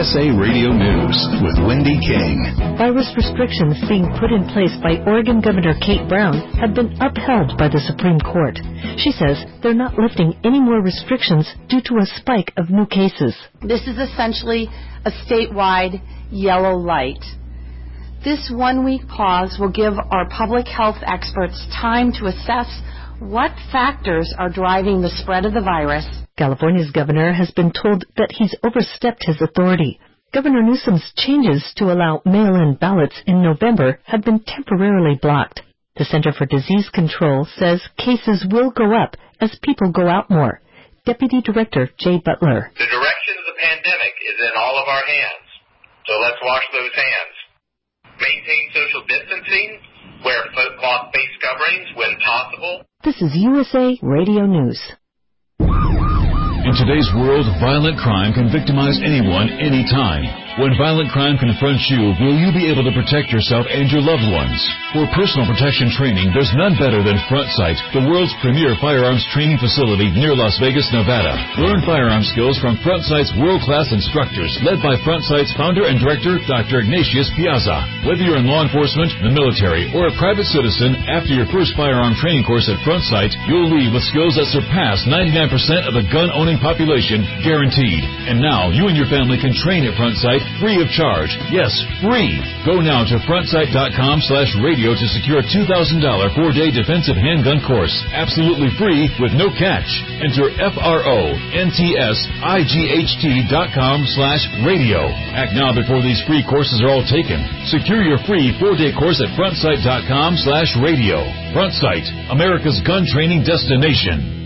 USA Radio News with Wendy King. Virus restrictions being put in place by Oregon Governor Kate Brown have been upheld by the Supreme Court. She says they're not lifting any more restrictions due to a spike of new cases. This is essentially a statewide yellow light. This one-week pause will give our public health experts time to assess what factors are driving the spread of the virus. California's governor has been told that he's overstepped his authority. Governor Newsom's changes to allow mail-in ballots in November have been temporarily blocked. The Center for Disease Control says cases will go up as people go out more. Deputy Director Jay Butler. The direction of the pandemic is in all of our hands, so let's wash those hands. Maintain social distancing, wear cloth face coverings when possible. This is USA Radio News. In today's world, violent crime can victimize anyone, anytime. When violent crime confronts you, will you be able to protect yourself and your loved ones? For personal protection training, there's none better than Front Sight, the world's premier firearms training facility near Las Vegas, Nevada. Learn firearm skills from Front Sight's world-class instructors, led by Front Sight's founder and director, Dr. Ignatius Piazza. Whether you're in law enforcement, the military, or a private citizen, after your first firearm training course at Front Sight, you'll leave with skills that surpass 99% of the gun-owning population, guaranteed. And now, you and your family can train at Front Sight free of charge. Yes, free. Go now to frontsight.com/radio to secure a $2,000 4-day defensive handgun course. Absolutely free with no catch. Enter FRONTSIGHT.com/radio. Act now before these free courses are all taken. Secure your free 4-day course at frontsight.com/radio. Front Sight, America's gun training destination.